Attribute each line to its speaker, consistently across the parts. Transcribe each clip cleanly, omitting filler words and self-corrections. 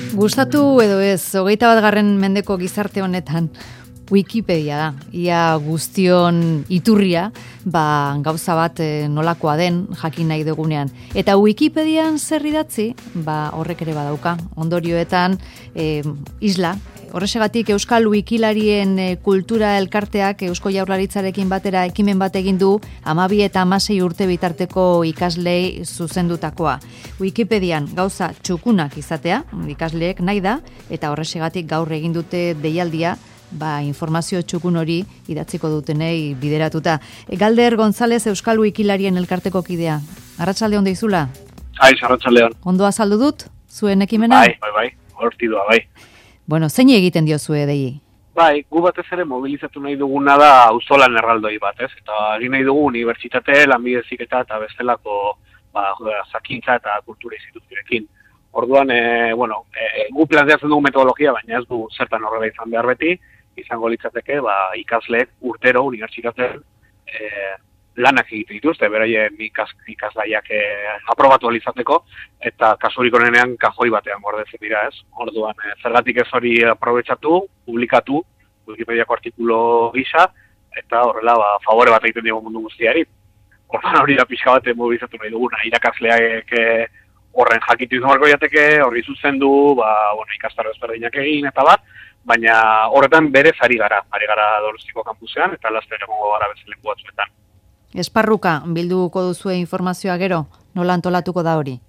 Speaker 1: Gustatu edo ez, 21. mendeko gizarte honetan Wikipedia da. Ia guztion iturria, gauza bat nolakoa den jakin nahi dugunean. Eta Wikipedian zer idatzi, horrek ere badauka. Ondorioetan isla. Horrexegatik Euskal Wikilarien kultura elkarteak Eusko Jaurlaritzarekin batera ekimen bat egin du 12 eta 16 urte bitarteko ikaslei zuzendutakoa. Wikipedian gauza txukunak izatea, ikasleek nahi da, eta horrexegatik gaur egin dute deialdia, informazio txukun hori idatziko dutenei bideratuta. Galder González Euskal Wikilarien elkarteko kidea. Arratsaldeon deizula?
Speaker 2: Arratsaldeon.
Speaker 1: Ondo azaldu dut, zuen ekimena?
Speaker 2: Bai, hortidua, bai.
Speaker 1: Bueno, zein egiten diozue dei?
Speaker 2: Bai, gu batez ere mobilizatu nahi duguna da auzolan erraldoi bat, ez? Eta egin nahi dugu unibertsitate, lanbide heziketa eta bestelako jakintza eta kultura instituzioekin. Orduan, gu planteatzen dugu metodologia, baina ez du zertan horrela izan behar beti, izango litzateke, ikasleek urtero unibertsitatean lanak egiten dituzte, beraien ikaslaiak aprobatu alizateko, eta kasurik honenean kajoi batean gordetzen dira, ez? Orduan, zergatik ez hori aprobetxatu, publikatu, Wikipediako artikulo gisa, eta horrela, favore bat egiten dugu mundu guztiari. Orduan hori da pixka bat mobilizatu nahi duguna, irakasleak horren jakitu izan barko jateke, horri zuzendu, ikastaro ezberdinak egin eta bat, baina horretan berez ari gara Donostiko kampusean, eta laster egongo gara beste leku batzuetan.
Speaker 1: Esparruka bilduko duzue informazioa gero, nola antolatuko da hori?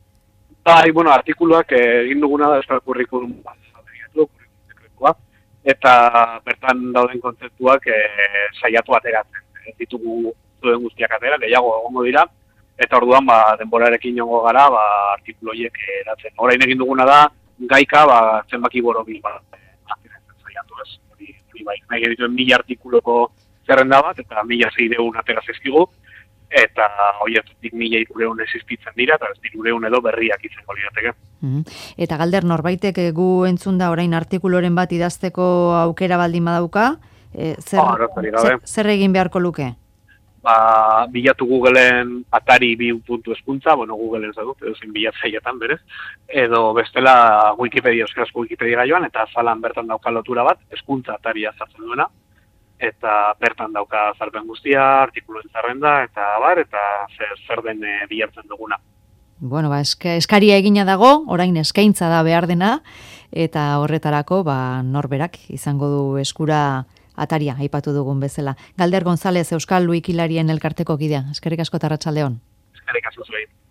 Speaker 2: Artikuluak egin duguna da Euskal Kurrikulum dekretua, eta bertan dauden kontzeptuak saiatu ateratzen. Ez ditugu zuen guztiak atera, gehiago egongo dira, eta orduan denborarekin jongo gara artikulu horiek eratzen. Orain egin duguna da, gaika zenbaki borobil ateratzen saiatu ez. Hori bai, nahi genituen 1000 artikuluko zerrenda bat, eta 1600 atera zizkigu, eta horietatik 1300 existitzen dira, eta 1300 edo berriak izango lirateke.
Speaker 1: Eta Galder, norbaitek gu entzun da orain artikuloren bat idazteko aukera baldin badauka, zer egin beharko luke?
Speaker 2: Bilatu Googleen Atari 2.hezkuntza, Googleen zadut, edo zein bilatzailetan berez, edo bestela Wikipedia, euskarazko Wikipedia joan, eta zalan bertan dauka lotura bat, hezkuntza Ataria zartzen duena, eta bertan dauka azalpen guztia, artikuluen zerrenda, eta zer den bilatzen duguna.
Speaker 1: Eskaria egina dago, orain eskaintza da behar dena, eta horretarako norberak izango du eskura Ataria, aipatu dugun bezala. Galder González Euskal Wikilarien elkarteko kidea. Eskerrik asko eta arratsaldeon.
Speaker 2: Eskerrik asko zuei.